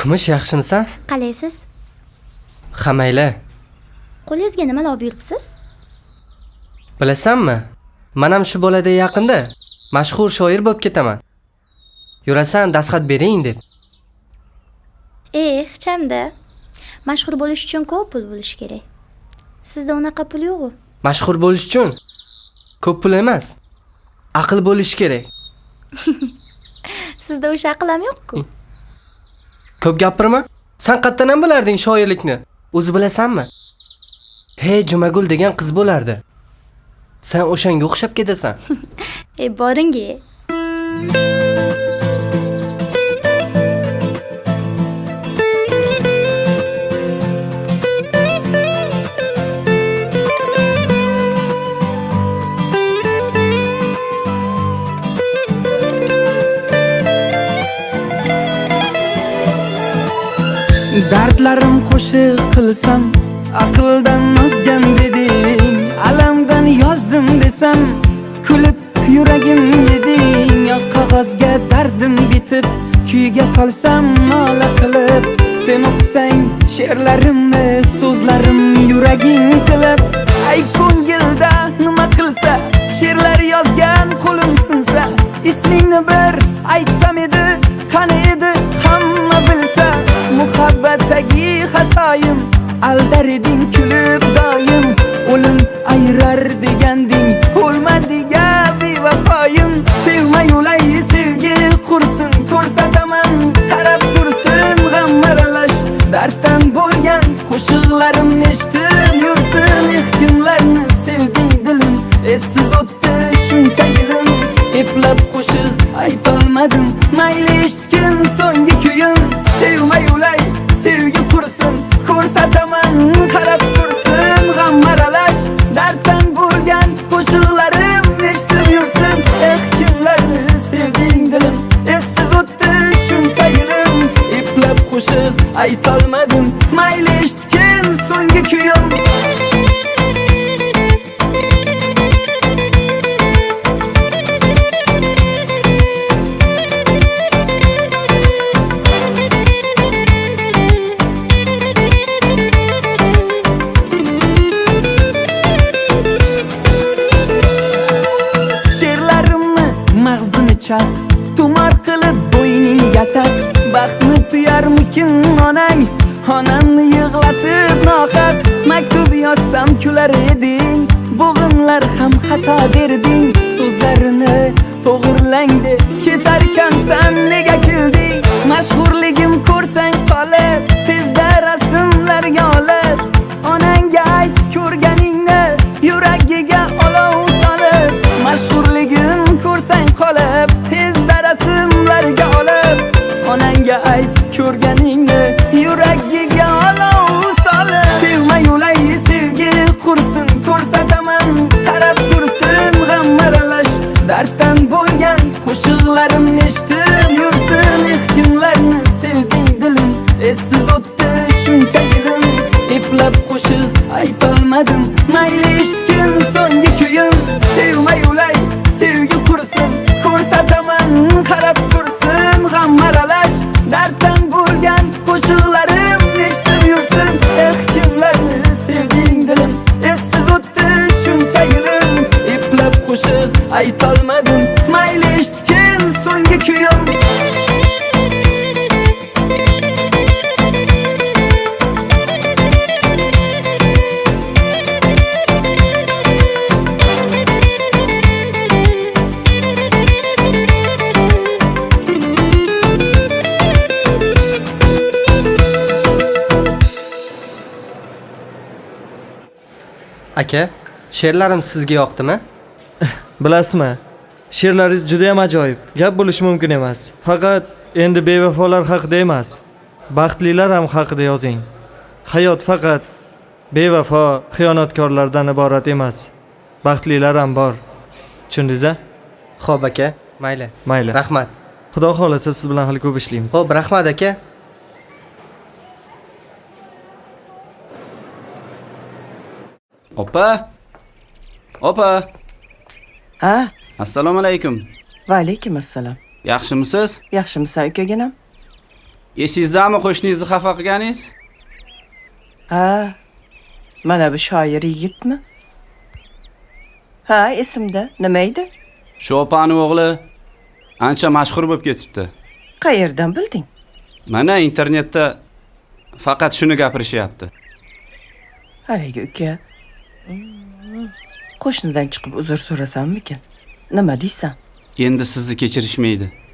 Qimish, yaxshimisan? Qalaysiz? Ha, mayli. Qo'lingizga nimalar olib yuribsiz? Bilasanmi? Men ham shu bo'lada yaqinda mashhur shoir bo'lib ketaman. Yurasan, dastxat bering deb. Hichamda. Mashhur bo'lish uchun ko'p pul bo'lish kerak. Sizda unaqa pul yo'q-ku. Mashhur bo'lish uchun ko'p pul emas, aql bo'lish kerak. Sizda o'sha aql ham yo'q-ku. Ko'p gapirma. Sen qayerdan ham bilarding shoirlikni? O'zi bilasanmi? Hey, Jumagul degan qiz bo'lardi. Sen o'shanga o'xshab ketasan. Boringi. Dardlarim qo'shiq qilsam, aqldan ozgan deding. Alamdan yozdim desam, kulib yuragim yeding. Yo qog'ozga dardim bitib, kuyga solsam nola qilib. Sen o'qisang she'rlarimni, so'zlarim yuraging qilib. Ay ko'ngilda nima qilsa, she'rlar yozgan qo'lim sinsa, ismingni bir aytsam edi, qani edi hamma bilsa. Muhabbatdagi xatoyim, aldar eding kulib doim. O'lim ayrar deganding, o'lmadiga bevafoyim. Sevmay ulay sevgi qursin, ko'rsataman qarab tursin. G'am aralash darddan bo'lgan qo'shiqlarim eshitib yursin. Kimlarni sevding dilim, essiz o'tdi shuncha yilim. Eplab qo'shiq aytolmadim, mayli eshitgin so'nggi kuyim. Sevmay ulay sevgi qursin, ko'rsataman qarab tursin. G'am aralash darddan bo'lgan qo'shiqlarim eshitib yursin. Kimlarni sevding dilim, essiz o'tdi shuncha yilim. Eplab qo'shiq aytolmadim, mayli eshitgin so'nggi kuyim. Tumor qilib bo'yningga taq, baxtni tuyarmikin onang. Onamni yig'latib nohaq, maktub yozsam kular eding. Bo'g'inlar ham xato derding, so'zlarini to'g'irlang deb ketarkansan nega kilding? Mashhurligim ko'rsang qolib, tezda rasmlarga olib. Onangga ayt ko'rganingni, yuragiga olov solib. Mashhurligim ko'rsang qolib, tezda rasmlarga olib. Onangga ayt ko'rganingni, yuragiga olov solib. Sevmay ulay sevgi qursin, ko'rsataman qarab tursin. G'am aralash darddan bo'lgan qo'shiqlarim eshitib yursin. Kimlarni sevding dilim, essiz o'tdi shuncha yilim. Eplab qo'shiq aytolmadim, mayli eshitgin so'nggi kuyim. Sevmay ulay sevgi qursin, ko'rsataman qarab tursin. G'am aralash darddan bo'lgan qo'shiqlarim eshitib yursin. Kimlarni sevding dilim, essiz o'tdi shuncha yilim. Eplab qo'shiq aytolmadim, mayli eshitgin so'nggi kuyim. Aka, she'rlarim sizga yoqdimi? Bilasizmi? She'rlaringiz juda ham ajoyib. Gap bo'lishi mumkin emas. Faqat endi bevafolar haqida emas, baxtlilar ham haqida yozing. Hayot faqat bevafo, xiyonatkorlardan iborat emas. Baxtlilar ham bor. Tushundingiz-a? Xo'p aka, mayli. Mayli. Rahmat. Xudo xolasa siz bilan hali ko'p ishlaymiz. Xo'p, rahmat aka. Opa! Opa! Ha, Assalomu alaykum. va alaykum assalom. Yaxshimisiz? Yaxshimisan ukaginam? Esingizdami qo'shningizni xafa qilganingiz? Ha. Mana bu shoir yigitmi? Ha, esimda. Nima edi? Shu opani o'g'li ancha mashhur bo'lib ketibdi. Qayerdan bilding? Mana internetda faqat shuni gapirishyapti. Haligi uka. Qo'shnidan chiqib uzr so'rasammikin? Nima deysan? Endi sizni kechirishmaydi.